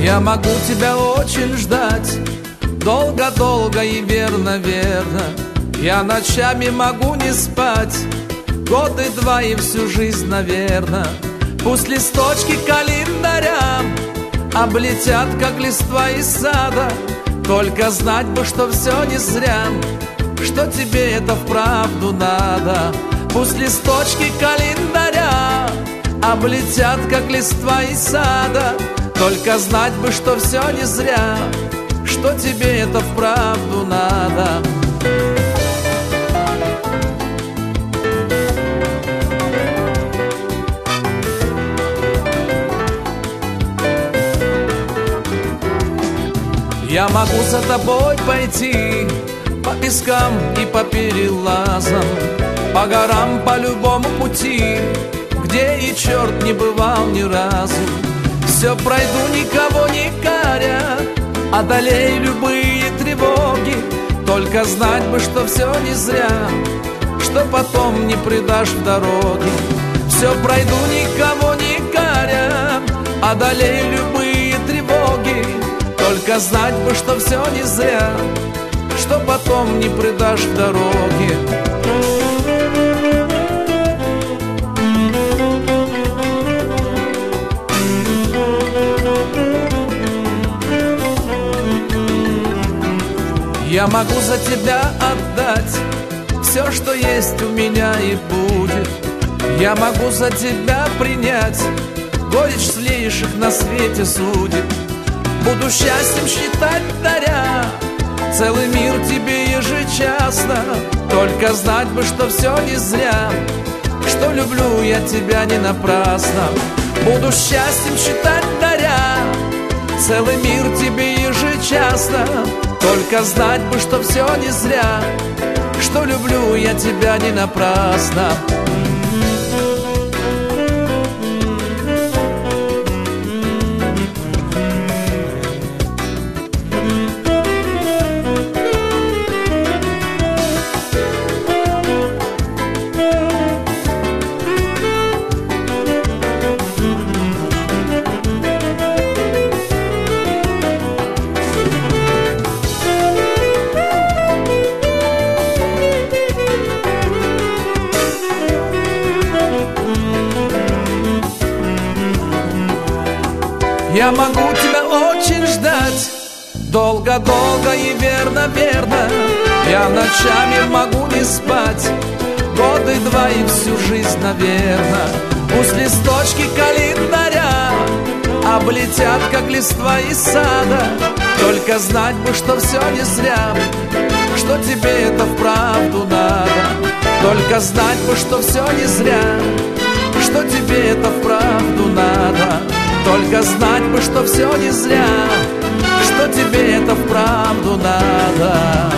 Я могу тебя очень ждать, долго-долго и верно-верно. Я ночами могу не спать, годы два и всю жизнь, наверно. Пусть листочки календаря облетят, как листва из сада, только знать бы, что все не зря, что тебе это вправду надо. Пусть листочки календаря облетят, как листва из сада, только знать бы, что все не зря, что тебе это вправду надо. Я могу за тобой пойти по пескам и по перелазам, по горам, по любому пути, где и черт не бывал ни разу. Все пройду, никого не каря, одолею любые тревоги, только знать бы, что все не зря, что потом не предашь в дороге. Все пройду, никого не каря, одолею любые тревоги, только знать бы, что все не зря, что потом не предашь в дороге. Я могу за тебя отдать все, что есть у меня и будет. Я могу за тебя принять горечь злейших на свете судеб. Буду счастьем считать, даря целый мир тебе ежечасно, только знать бы, что все не зря, что люблю я тебя не напрасно. Буду счастьем считать, даря целый мир тебе ежечасно, только знать бы, что все не зря, что люблю я тебя не напрасно. Я могу тебя очень ждать, долго-долго и верно-верно. Я ночами могу не спать, годы два и всю жизнь, наверно. Пусть листочки календаря облетят, как листва из сада, только знать бы, что все не зря, что тебе это вправду надо. Только знать бы, что все не зря, что тебе это вправду надо. Только знать бы, что все не зря, что тебе это вправду надо.